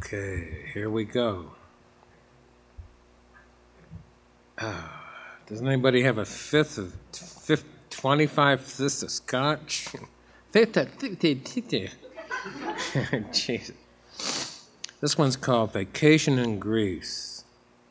Okay, here we go. Does anybody have a 25 fifths of scotch? Jeez. This one's called Vacation in Greece.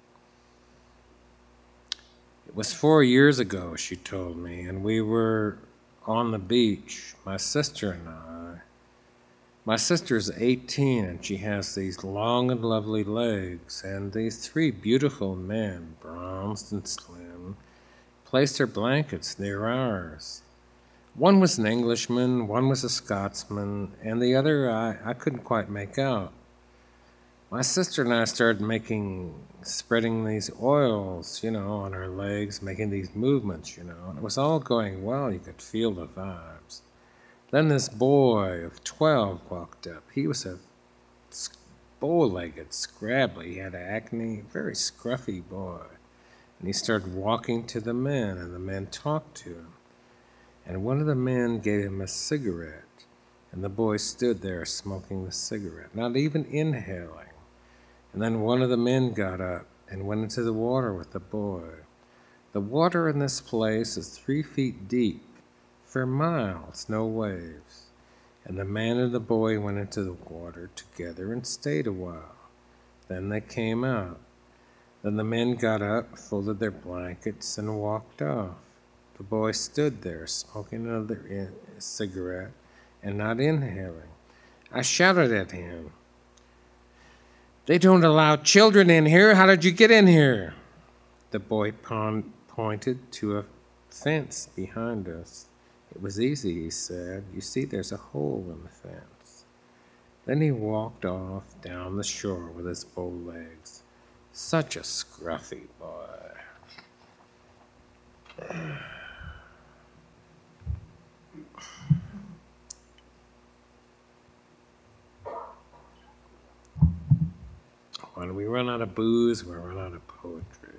It was 4 years ago, she told me, and we were on the beach, my sister and I. My sister's 18 and she has these long and lovely legs, and these three beautiful men, bronzed and slim, placed their blankets near ours. One was an Englishman, one was a Scotsman, and the other I couldn't quite make out. My sister and I started spreading these oils, on our legs, making these movements, and it was all going well. You could feel the vibes. Then this boy of 12 walked up. He was a bow-legged, scrabbly, he had acne, very scruffy boy. And he started walking to the men, and the men talked to him. And one of the men gave him a cigarette, and the boy stood there smoking the cigarette, not even inhaling. And then one of the men got up and went into the water with the boy. The water in this place is 3 feet deep. For miles, no waves. And the man and the boy went into the water together and stayed a while. Then they came out. Then the men got up, folded their blankets, and walked off. The boy stood there, smoking another cigarette and not inhaling. I shouted at him, "They don't allow children in here. How did you get in here?" The boy pointed to a fence behind us. "It was easy," he said. "You see, there's a hole in the fence." Then he walked off down the shore with his bow legs. Such a scruffy boy. When we run out of booze, we run out of poetry.